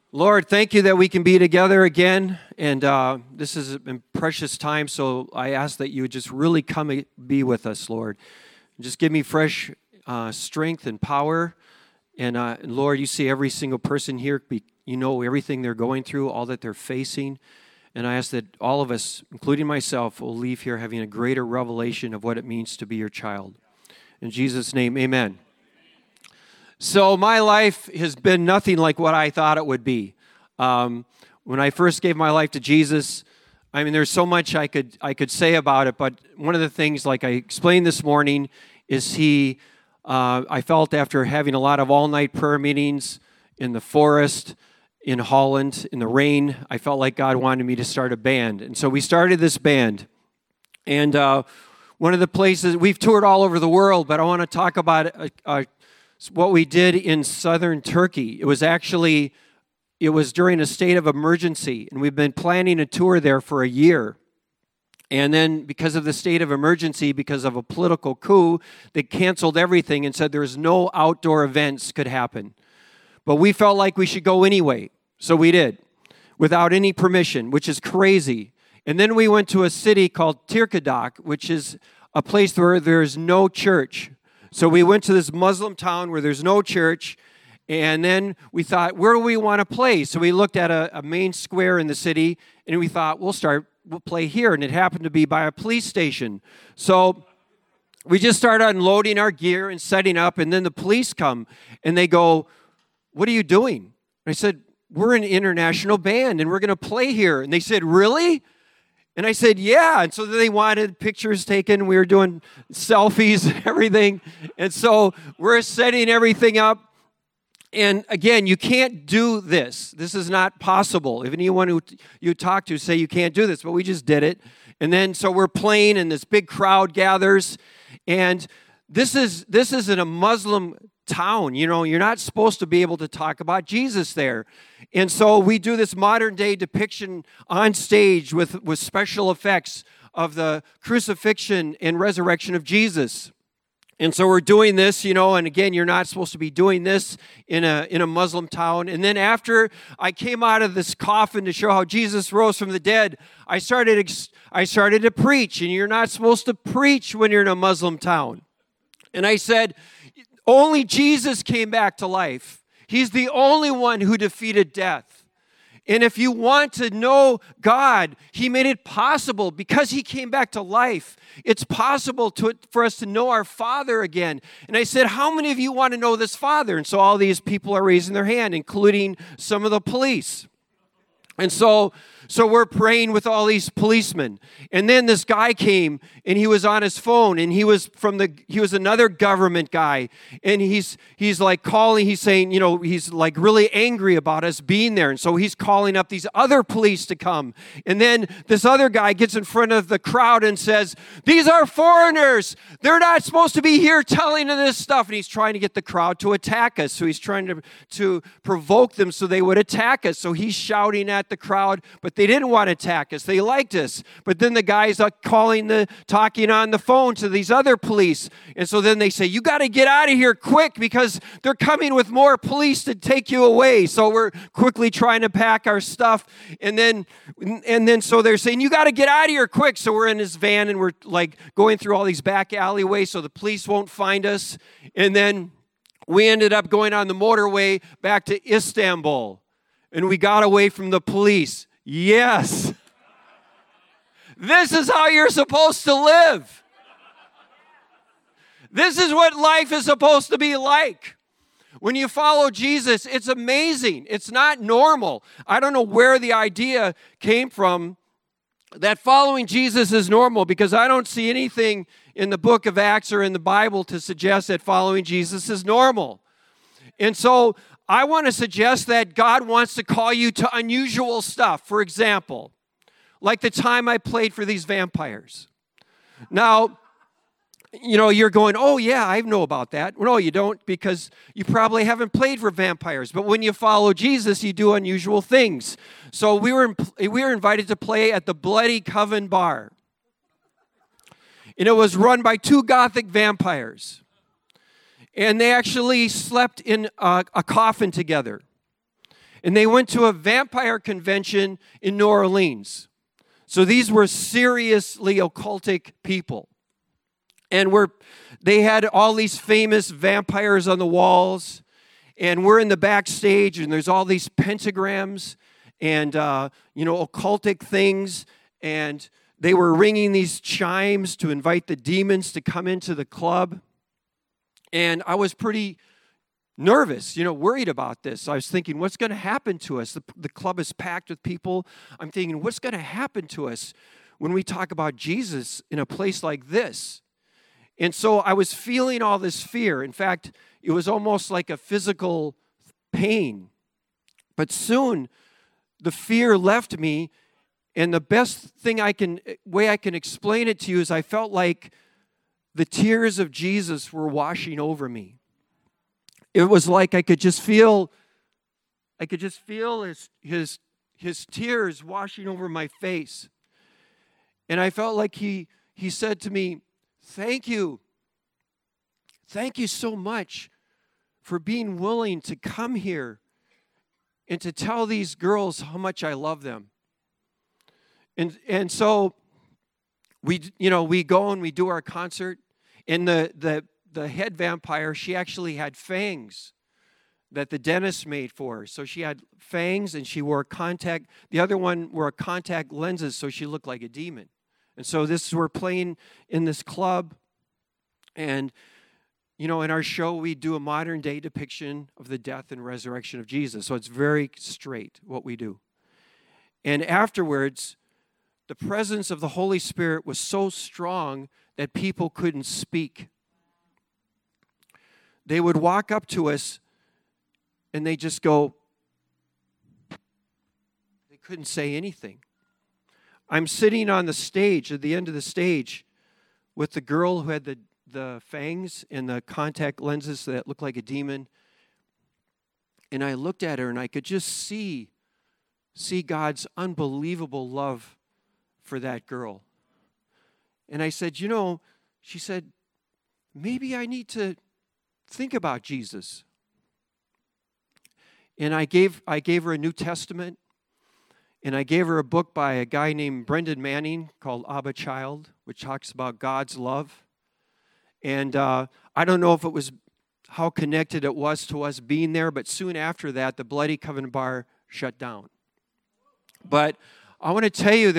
Lord, thank you that we can be together again, and this is a precious time, so I ask that you would just really come and be with us, Lord. Just give me fresh strength and power, and Lord, you see every single person here, you know everything they're going through, all that they're facing, and I ask that all of us, including myself, will leave here having a greater revelation of what it means to be your child. In Jesus' name, amen. So my life has been nothing like what I thought it would be. When I first gave my life to Jesus, I mean, there's so much I could say about it, but one of the things, like I explained this morning, is I felt after having a lot of all-night prayer meetings in the forest, in Holland, in the rain, I felt like God wanted me to start a band. And so we started this band. And one of the places, we've toured all over the world, but I want to talk about what we did in southern Turkey. It was during a state of emergency, and we've been planning a tour there for a year. And then because of the state of emergency, because of a political coup, they canceled everything and said there's no outdoor events could happen. But we felt like we should go anyway, so we did, without any permission, which is crazy. And then we went to a city called Tirkadak, which is a place where there's no church. So we went to this Muslim town where there's no church, and then we thought, where do we want to play? So we looked at a main square in the city, and we thought, we'll play here, and it happened to be by a police station. So we just started unloading our gear and setting up, and then the police come, and they go, what are you doing? And I said, we're an international band, and we're going to play here. And they said, really? And I said, yeah. And so they wanted pictures taken. We were doing selfies and everything. And so we're setting everything up. And again, you can't do this. This is not possible. If anyone who you talk to say you can't do this, but we just did it. And then so we're playing and this big crowd gathers. And this is in a Muslim town. You know, you're not supposed to be able to talk about Jesus there. And so we do this modern day depiction on stage with special effects of the crucifixion and resurrection of Jesus. And so we're doing this, you know, and again, you're not supposed to be doing this in a Muslim town. And then after I came out of this coffin to show how Jesus rose from the dead, I started to preach, and you're not supposed to preach when you're in a Muslim town. And I said, only Jesus came back to life. He's the only one who defeated death. And if you want to know God, He made it possible because He came back to life. It's possible for us to know our Father again. And I said, how many of you want to know this Father? And so all these people are raising their hand, including some of the police. And so we're praying with all these policemen. And then this guy came, and he was on his phone, and he was another government guy. And he's like calling, he's saying, you know, he's like really angry about us being there. And so he's calling up these other police to come. And then this other guy gets in front of the crowd and says, these are foreigners. They're not supposed to be here telling them this stuff. And he's trying to get the crowd to attack us. So he's trying to provoke them so they would attack us. So he's shouting at the crowd, but they didn't want to attack us. They liked us. But then the guy's talking on the phone to these other police. And so then they say, you got to get out of here quick because they're coming with more police to take you away. So we're quickly trying to pack our stuff. And then so they're saying, you got to get out of here quick. So we're in this van and we're like going through all these back alleyways so the police won't find us. And then we ended up going on the motorway back to Istanbul. And we got away from the police. Yes. This is how you're supposed to live. This is what life is supposed to be like. When you follow Jesus, it's amazing. It's not normal. I don't know where the idea came from that following Jesus is normal, because I don't see anything in the book of Acts or in the Bible to suggest that following Jesus is normal. And so I want to suggest that God wants to call you to unusual stuff. For example, like the time I played for these vampires. Now, you know, you're going, oh yeah, I know about that. No, you don't, because you probably haven't played for vampires. But when you follow Jesus, you do unusual things. So we were invited to play at the Bloody Coven Bar. And it was run by two Gothic vampires. And they actually slept in a coffin together. And they went to a vampire convention in New Orleans. So these were seriously occultic people. And they had all these famous vampires on the walls. And we're in the backstage, and there's all these pentagrams and, occultic things. And they were ringing these chimes to invite the demons to come into the club. And I was pretty nervous, worried about this. I was thinking, what's going to happen to us? The club is packed with people. I'm thinking, what's going to happen to us when we talk about Jesus in a place like this? And so I was feeling all this fear. In fact, it was almost like a physical pain. But soon, the fear left me, and the best way I can explain it to you is I felt like the tears of Jesus were washing over me. It was like I could just feel his tears washing over my face. And I felt like he said to me, "Thank you. Thank you so much for being willing to come here and to tell these girls how much I love them." And so we go and we do our concert, and the head vampire, she actually had fangs that the dentist made for her. So she had fangs, and she wore the other one wore contact lenses, so she looked like a demon. And so we're playing in this club, and in our show we do a modern day depiction of the death and resurrection of Jesus. So it's very straight what we do. And afterwards, the presence of the Holy Spirit was so strong that people couldn't speak. They would walk up to us, and they just go, they couldn't say anything. I'm sitting on the stage, at the end of the stage, with the girl who had the fangs and the contact lenses that looked like a demon. And I looked at her, and I could just see God's unbelievable love for that girl. And I said, she said, maybe I need to think about Jesus. And I gave her a New Testament, and I gave her a book by a guy named Brendan Manning called Abba Child, which talks about God's love. And I don't know if it was how connected it was to us being there, but soon after that, the Bloody Covenant Bar shut down. But I want to tell you,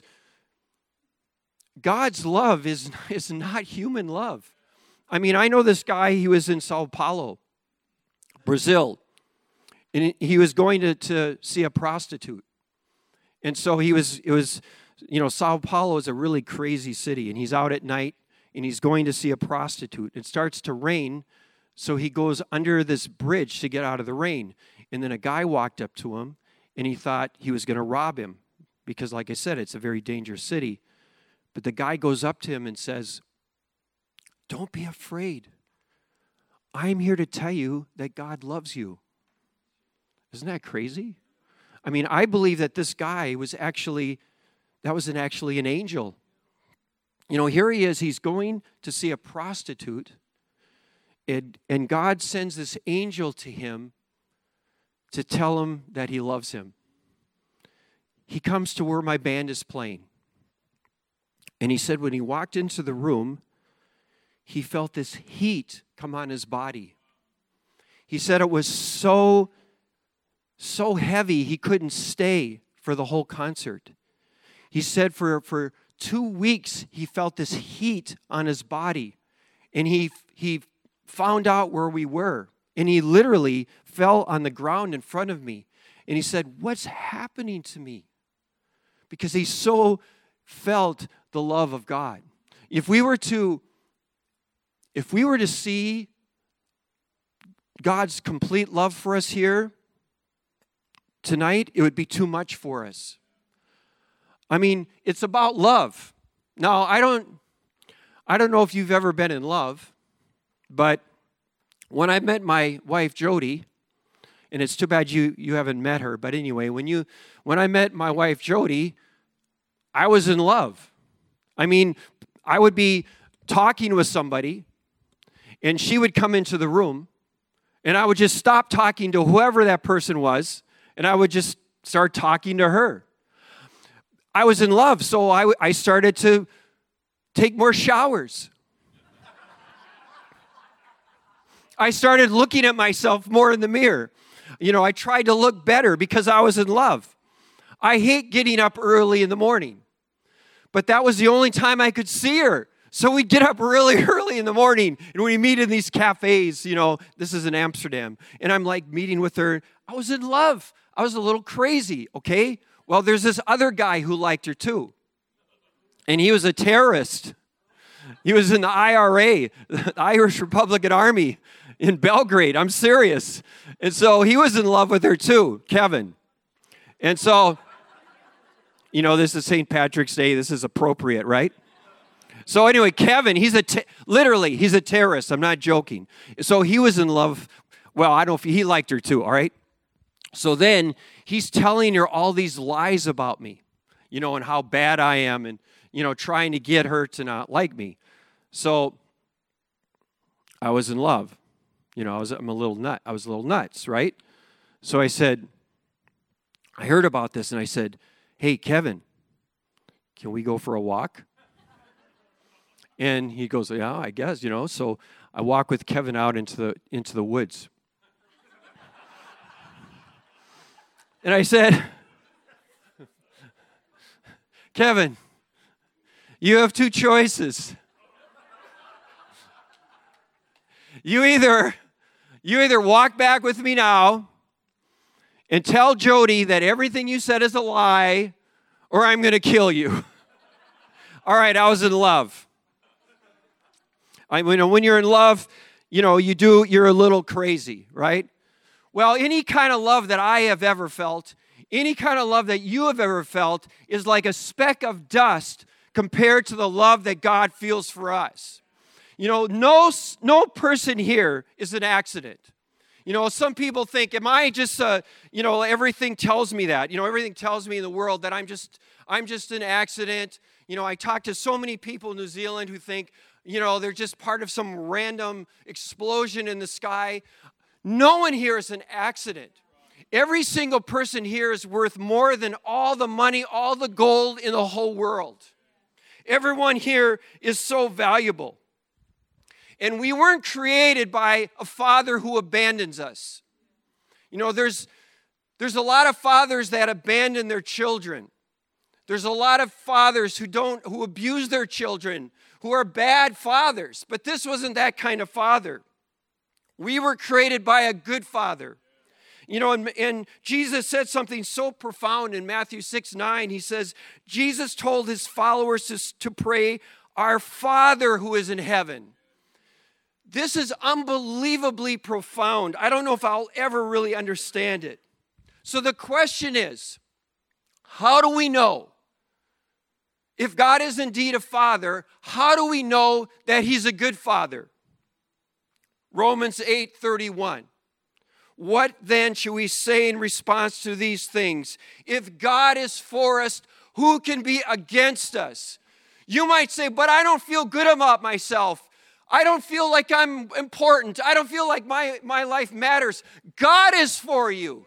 God's love is not human love. I mean, I know this guy, he was in Sao Paulo, Brazil, and he was going to see a prostitute. And so Sao Paulo is a really crazy city, and he's out at night, and he's going to see a prostitute. It starts to rain, so he goes under this bridge to get out of the rain. And then a guy walked up to him, and he thought he was going to rob him, because like I said, it's a very dangerous city. But the guy goes up to him and says, "Don't be afraid. I'm here to tell you that God loves you." Isn't that crazy? I mean, I believe that this guy was actually an angel. Here he is, he's going to see a prostitute, and God sends this angel to him to tell him that he loves him. He comes to where my band is playing. And he said when he walked into the room, he felt this heat come on his body. He said it was so heavy he couldn't stay for the whole concert. He said for 2 weeks he felt this heat on his body. And he found out where we were. And he literally fell on the ground in front of me. And he said, "What's happening to me?" Because he so felt the love of God. If we were to see God's complete love for us here tonight, it would be too much for us. I mean, it's about love. Now, I don't know if you've ever been in love, but when I met my wife Jody, and it's too bad you haven't met her, but anyway, when I met my wife Jody, I was in love. I mean, I would be talking with somebody, and she would come into the room, and I would just stop talking to whoever that person was, And I would just start talking to her. I was in love, so I started to take more showers. I started looking at myself more in the mirror. I tried to look better because I was in love. I hate getting up early in the morning. But that was the only time I could see her. So we'd get up really early in the morning, and we meet in these cafes. This is in Amsterdam. And I'm like meeting with her. I was in love. I was a little crazy, okay? Well, there's this other guy who liked her too. And he was a terrorist. He was in the IRA, the Irish Republican Army in Belgrade. I'm serious. And so he was in love with her too, Kevin. And so, this is St. Patrick's Day. This is appropriate, right? So anyway, Kevin, he's a terrorist. I'm not joking. So he was in love. Well, I don't know if he liked her too, all right? So then he's telling her all these lies about me, and how bad I am and, trying to get her to not like me. So I was in love. I'm a little nut. I was a little nuts, right? So I said, I heard about this and I said, hey, Kevin, can we go for a walk? And he goes, yeah, I guess, So I walk with Kevin out into the woods. And I said, Kevin, you have two choices. You either walk back with me now and tell Jody that everything you said is a lie, or I'm going to kill you. All right, I was in love. When you're in love, you're a little crazy, right? Well, any kind of love that I have ever felt, any kind of love that you have ever felt is like a speck of dust compared to the love that God feels for us. No person here is an accident. Some people think, am I just, everything tells me that. Everything tells me in the world that I'm just an accident. I talk to so many people in New Zealand who think, they're just part of some random explosion in the sky. No one here is an accident. Every single person here is worth more than all the money, all the gold in the whole world. Everyone here is so valuable. And we weren't created by a father who abandons us. There's a lot of fathers that abandon their children. There's a lot of fathers who abuse their children, who are bad fathers. But this wasn't that kind of father. We were created by a good father. And Jesus said something so profound in Matthew 6:9. He says, Jesus told his followers to pray, our Father who is in heaven. This is unbelievably profound. I don't know if I'll ever really understand it. So the question is, how do we know? If God is indeed a father, how do we know that he's a good father? Romans 8:31. What then should we say in response to these things? If God is for us, who can be against us? You might say, but I don't feel good about myself. I don't feel like I'm important. I don't feel like my life matters. God is for you.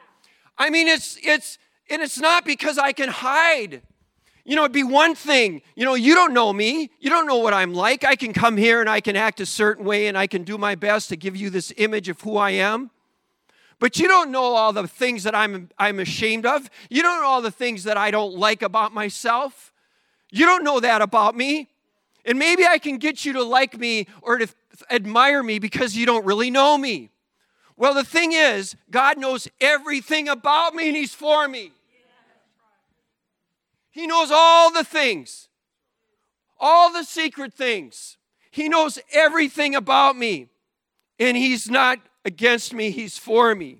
It's not because I can hide. It'd be one thing. You don't know me. You don't know what I'm like. I can come here and I can act a certain way and I can do my best to give you this image of who I am. But you don't know all the things that I'm ashamed of. You don't know all the things that I don't like about myself. You don't know that about me. And maybe I can get you to like me or to admire me because you don't really know me. Well, the thing is, God knows everything about me and he's for me. He knows all the things, all the secret things. He knows everything about me. And he's not against me, he's for me.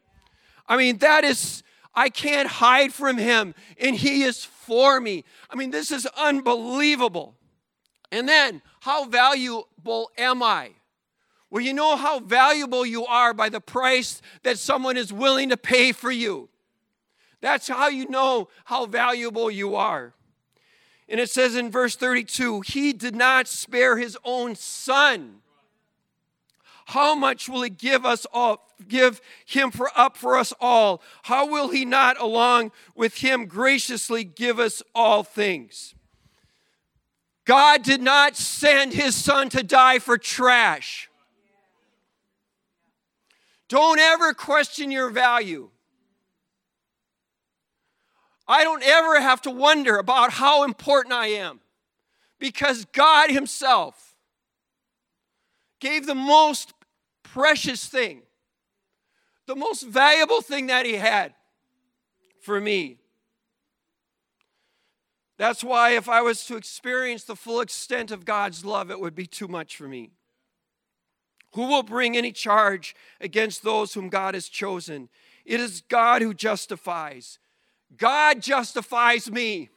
I can't hide from him, and he is for me. This is unbelievable. And then, how valuable am I? Well, you know how valuable you are by the price that someone is willing to pay for you. That's how you know how valuable you are. And it says in verse 32, he did not spare his own son. How much will he give us all? give him up for us all, how will he not, along with him, graciously give us all things? God did not send his son to die for trash. Don't ever question your value. I don't ever have to wonder about how important I am, because God himself gave the most precious thing, the most valuable thing that he had for me. That's why if I was to experience the full extent of God's love, it would be too much for me. Who will bring any charge against those whom God has chosen? It is God who justifies. God justifies me.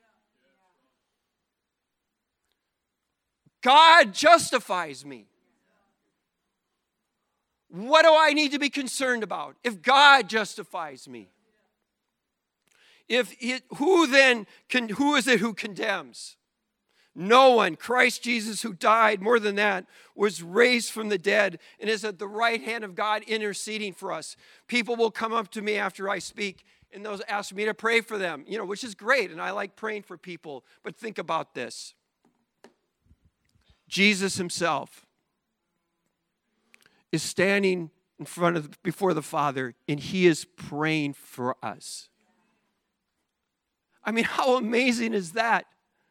God justifies me. What do I need to be concerned about if God justifies me? Who is it who condemns? No one. Christ Jesus, who died, more than that, was raised from the dead and is at the right hand of God interceding for us. People will come up to me after I speak and they'll ask me to pray for them, which is great, and I like praying for people. But think about this. Jesus himself is standing before the Father, and he is praying for us. I mean, how amazing is that?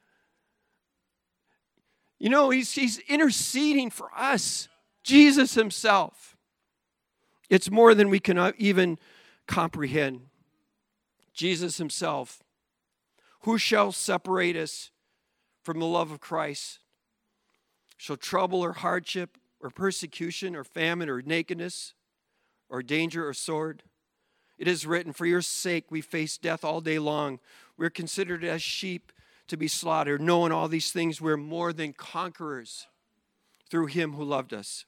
He's interceding for us. Jesus himself. It's more than we can even comprehend. Jesus himself. Who shall separate us from the love of Christ? Shall trouble or hardship or persecution or famine or nakedness or danger or sword? It is written, for your sake we face death all day long. We're considered as sheep to be slaughtered. Knowing all these things, we're more than conquerors through him who loved us.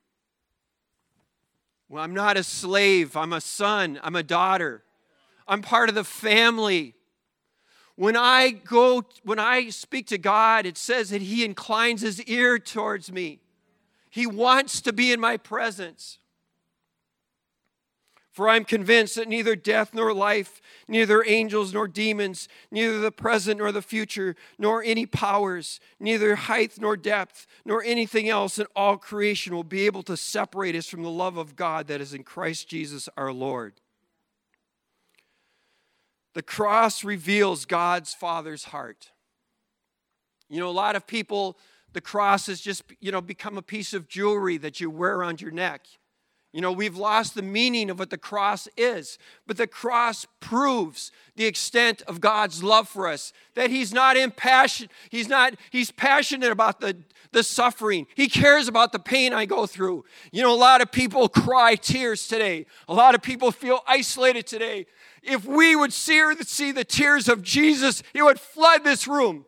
Well, I'm not a slave. I'm a son. I'm a daughter. I'm part of the family. When I speak to God, it says that he inclines his ear towards me. He wants to be in my presence. For I'm convinced that neither death nor life, neither angels nor demons, neither the present nor the future, nor any powers, neither height nor depth, nor anything else in all creation will be able to separate us from the love of God that is in Christ Jesus our Lord. The cross reveals God's Father's heart. A lot of people, the cross has just, become a piece of jewelry that you wear around your neck. We've lost the meaning of what the cross is. But the cross proves the extent of God's love for us. That he's not impassioned. He's passionate about the suffering. He cares about the pain I go through. A lot of people cry tears today. A lot of people feel isolated today. If we would see the tears of Jesus, it would flood this room.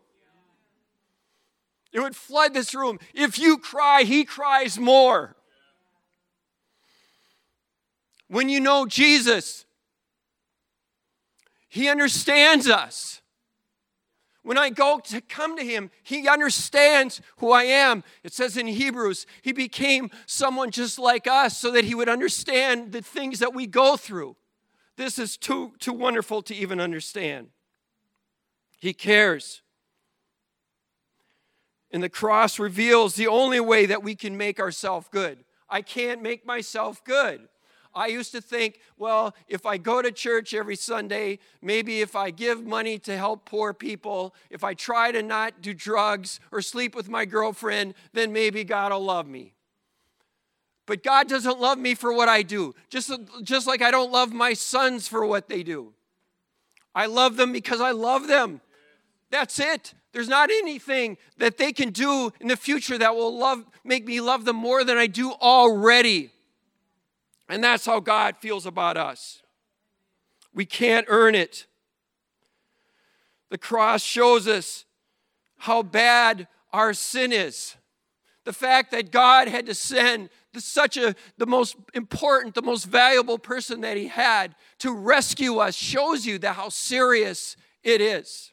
It would flood this room. If you cry, he cries more. When you know Jesus, he understands us. When I come to him, he understands who I am. It says in Hebrews, he became someone just like us so that he would understand the things that we go through. This is too wonderful to even understand. He cares. And the cross reveals the only way that we can make ourselves good. I can't make myself good. I used to think, well, if I go to church every Sunday, maybe if I give money to help poor people, if I try to not do drugs or sleep with my girlfriend, then maybe God will love me. But God doesn't love me for what I do, just like I don't love my sons for what they do. I love them because I love them. That's it. There's not anything that they can do in the future that will make me love them more than I do already. And that's how God feels about us. We can't earn it. The cross shows us how bad our sin is. The fact that God had to send the most important, the most valuable person that he had to rescue us shows you how serious it is.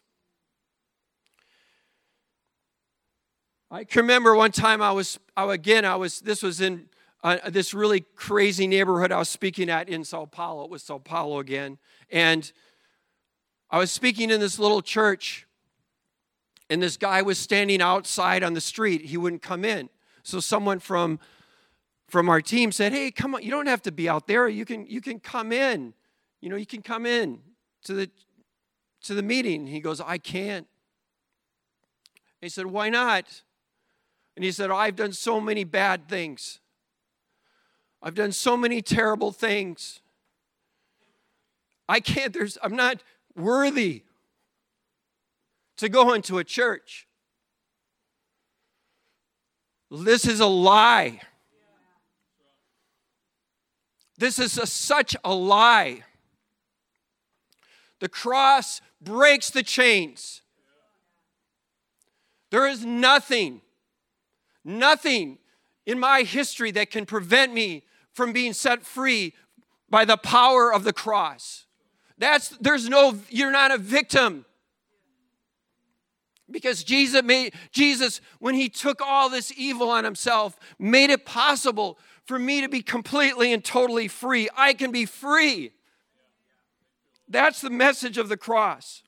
I can remember one time this was in this really crazy neighborhood I was speaking at in Sao Paulo. It was Sao Paulo again. And I was speaking in this little church, and this guy was standing outside on the street. He wouldn't come in. So someone from our team said, hey, come on, you don't have to be out there. You can come in. You can come in to the meeting. He goes, I can't. He said, why not? And he said, I've done so many bad things. I've done so many terrible things. I can't, I'm not worthy to go into a church. This is a lie. This is such a lie. The cross breaks the chains. There is nothing in my history that can prevent me from being set free by the power of the cross. You're not a victim. Because Jesus, when he took all this evil on himself, made it possible for me to be completely and totally free. I can be free. That's the message of the cross.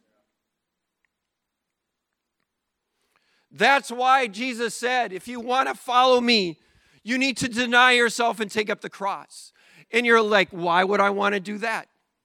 That's why Jesus said, if you want to follow me, you need to deny yourself and take up the cross. And you're like, why would I want to do that?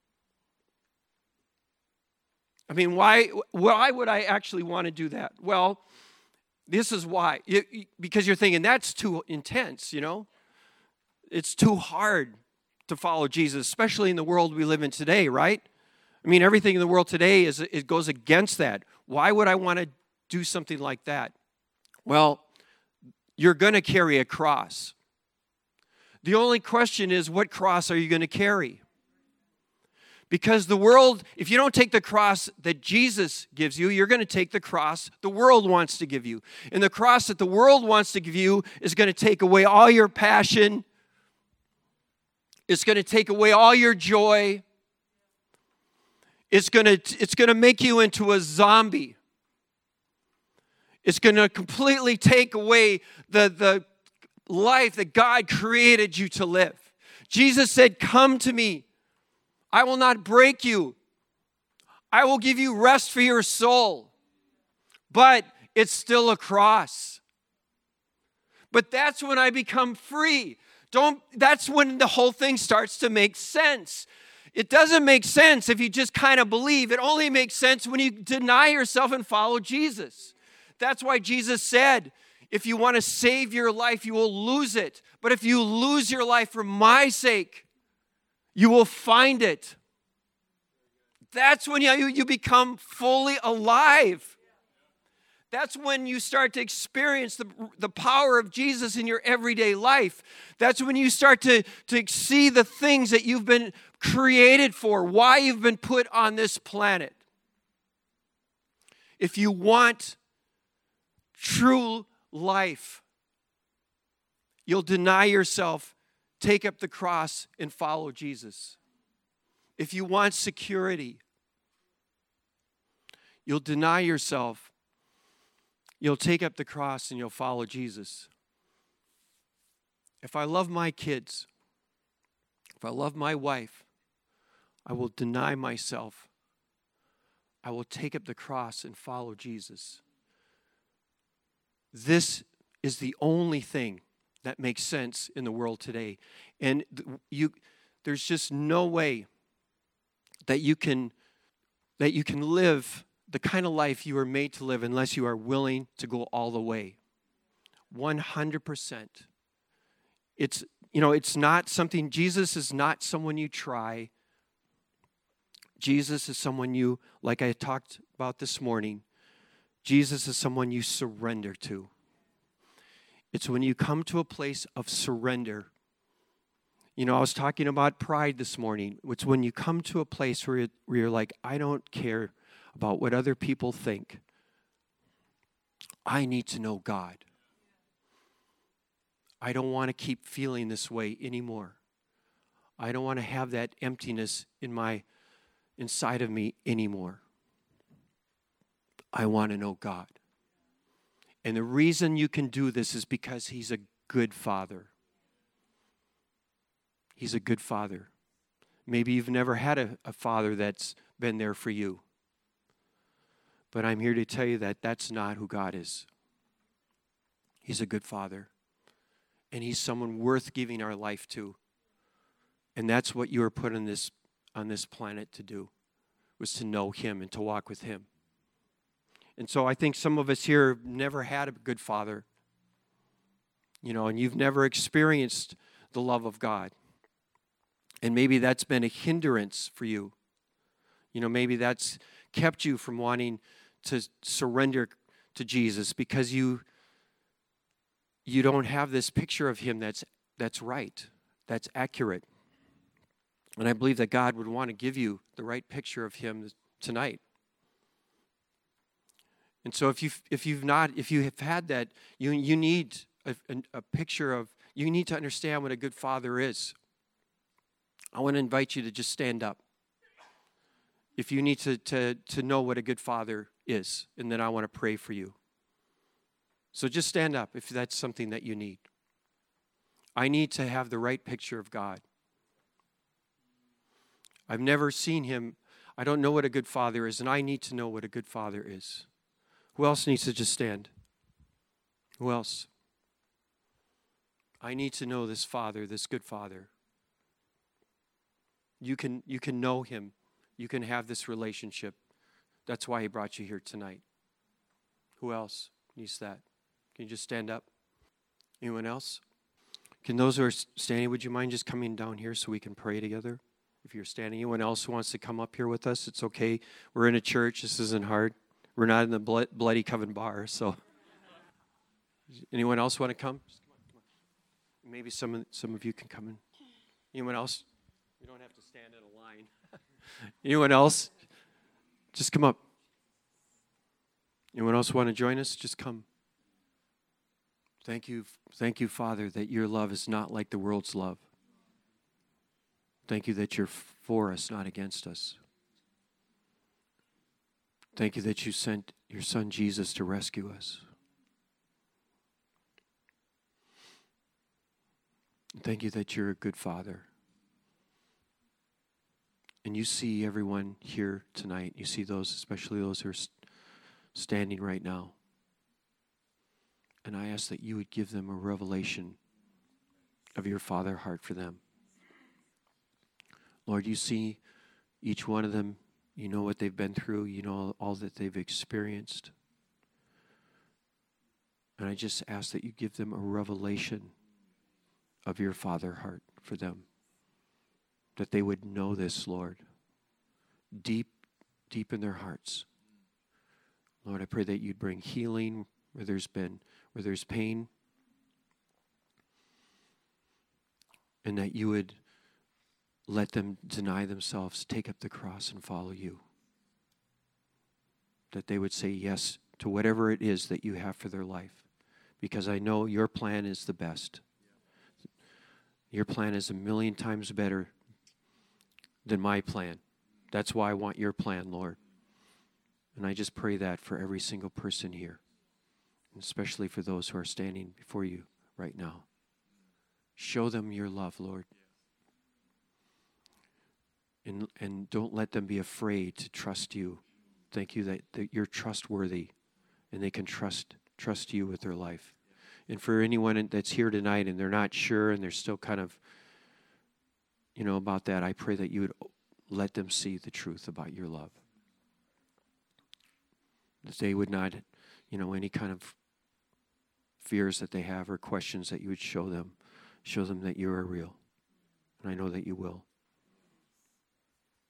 I mean, why would I actually want to do that? Well, this is why. Because you're thinking, that's too intense, It's too hard to follow Jesus, especially in the world we live in today, right? I mean, everything in the world today it goes against that. Why would I want to do something like that? Well, you're going to carry a cross. The only question is, what cross are you going to carry? Because the world, if you don't take the cross that Jesus gives you, you're going to take the cross the world wants to give you. And the cross that the world wants to give you is going to take away all your passion. It's going to take away all your joy. It's going to make you into a zombie. It's going to completely take away the life that God created you to live. Jesus said, come to me. I will not break you. I will give you rest for your soul. But it's still a cross. But that's when I become free. That's when the whole thing starts to make sense. It doesn't make sense if you just kind of believe. It only makes sense when you deny yourself and follow Jesus. That's why Jesus said, if you want to save your life, you will lose it. But if you lose your life for my sake, you will find it. That's when you become fully alive. That's when you start to experience the power of Jesus in your everyday life. That's when you start to see the things that you've been created for, why you've been put on this planet. If you want true life, you'll deny yourself, take up the cross, and follow Jesus. If you want security, you'll deny yourself, you'll take up the cross, and you'll follow Jesus. If I love my kids, if I love my wife, I will deny myself. I will take up the cross and follow Jesus. This is the only thing that makes sense in the world today. And there's just no way that you can live the kind of life you were made to live unless you are willing to go all the way. 100%. It's not something, Jesus is not someone you try. Jesus is someone you, like I talked about this morning, Jesus is someone you surrender to. It's when you come to a place of surrender. I was talking about pride this morning. It's when you come to a place where you're like, I don't care about what other people think. I need to know God. I don't want to keep feeling this way anymore. I don't want to have that emptiness inside of me anymore. I want to know God. And the reason you can do this is because He's a good Father. He's a good Father. Maybe you've never had a father that's been there for you. But I'm here to tell you that that's not who God is. He's a good Father. And He's someone worth giving our life to. And that's what you were put on this planet to do, was to know Him and to walk with Him. And so I think some of us here have never had a good father, and you've never experienced the love of God. And maybe that's been a hindrance for you. Maybe that's kept you from wanting to surrender to Jesus because you don't have this picture of Him that's right, that's accurate. And I believe that God would want to give you the right picture of Him tonight. And so if you have had that, you need a picture of, you need to understand what a good father is. I want to invite you to just stand up. If you need to know what a good father is, and then I want to pray for you. So just stand up if that's something that you need. I need to have the right picture of God. I've never seen Him. I don't know what a good father is, and I need to know what a good father is. Who else needs to just stand? Who else? I need to know this Father, this good Father. You can know Him. You can have this relationship. That's why He brought you here tonight. Who else needs that? Can you just stand up? Anyone else? Can those who are standing, would you mind just coming down here so we can pray together? If you're standing, anyone else who wants to come up here with us, it's okay. We're in a church. This isn't hard. We're not in the Bloody Coven bar, so. Anyone else want to come? Just come on. Maybe some of you can come in. Anyone else? You don't have to stand in a line. Anyone else? Just come up. Anyone else want to join us? Just come. Thank you, Father, that your love is not like the world's love. Thank you that you're for us, not against us. Thank you that you sent your Son Jesus to rescue us. Thank you that you're a good Father. And you see everyone here tonight. You see those, especially those who are standing right now. And I ask that you would give them a revelation of your Father heart for them. Lord, you see each one of them. You know what they've been through. You know all that they've experienced. And I just ask that you give them a revelation of your Father heart for them. That they would know this, Lord, deep in their hearts. Lord, I pray that you'd bring healing where there's pain. And that you would let them deny themselves, take up the cross, and follow you. That they would say yes to whatever it is that you have for their life. Because I know your plan is the best. Your plan is 1,000,000 times better than my plan. That's why I want your plan, Lord. And I just pray that for every single person here. And especially for those who are standing before you right now. Show them your love, Lord. And don't let them be afraid to trust you. Thank you that you're trustworthy and they can trust you with their life. And for anyone that's here tonight and they're not sure and they're still kind of, about that, I pray that you would let them see the truth about your love. That they would not, any kind of fears that they have or questions, that you would show them that you are real. And I know that you will.